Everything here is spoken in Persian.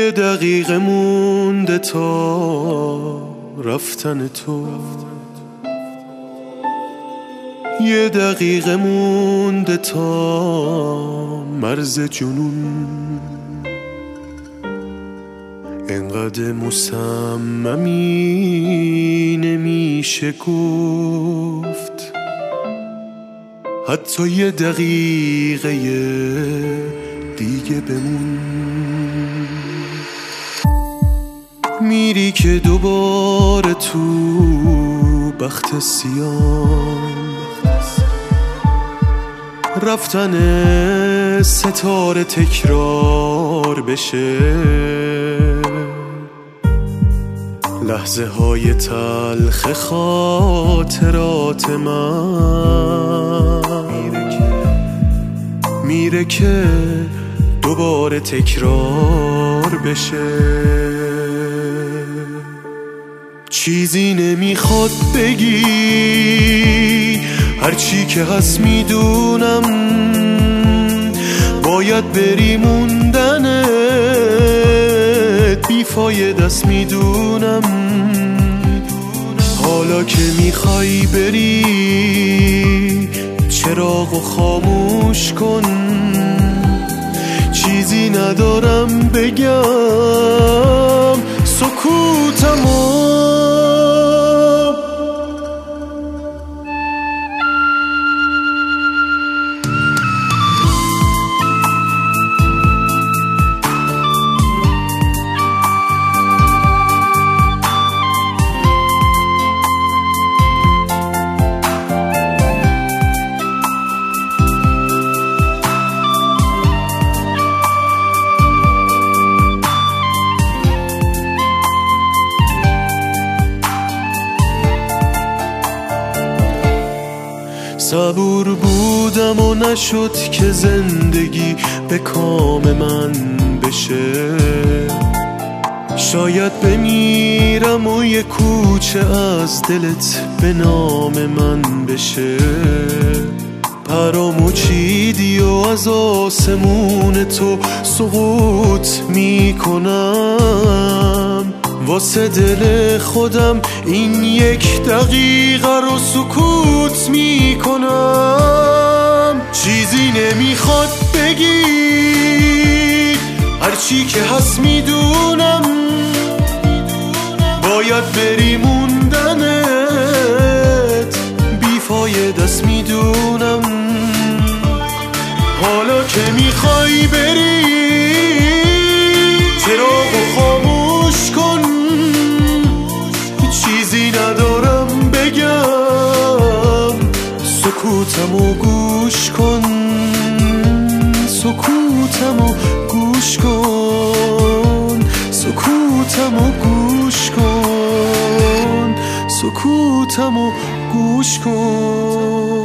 یه دقیقه مونده تا رفتن تو، یه دقیقه مونده تا مرز جنون. انقدر مصممی نمیشه گفت حتی یه دقیقه دیگه بمون. میری که دوباره تو بخت سیاه رفتن ستاره تکرار بشه، لحظه های تلخ خاطرات من میره که دوباره تکرار بشه. چیزی نمیخواد بگی، هرچی که هست میدونم باید بری موندنت بیفایده است میدونم. حالا که میخوای بری چراغو خاموش کن، چیزی ندارم بگم سکوتمو. صبور بودم و نشد که زندگی به کام من بشه، شاید بمیرم و یه کوچه از دلت به نام من بشه. پرامو چیدی و از آسمون تو سقوط میکنم، واسه دل خودم این یک دقیقه رو سکوت میکنم. چیزی نمیخواد بگی، هرچی که هست میدونم باید بری موندنت بیفایده است میدونم. حالا که میخوای بری چراغو خاموش کن، چیزی ندارم بگم سکوتمو گوش کن، سکوتمو گوش کن، سکوتمو گوش کن، سکوتمو گوش کن.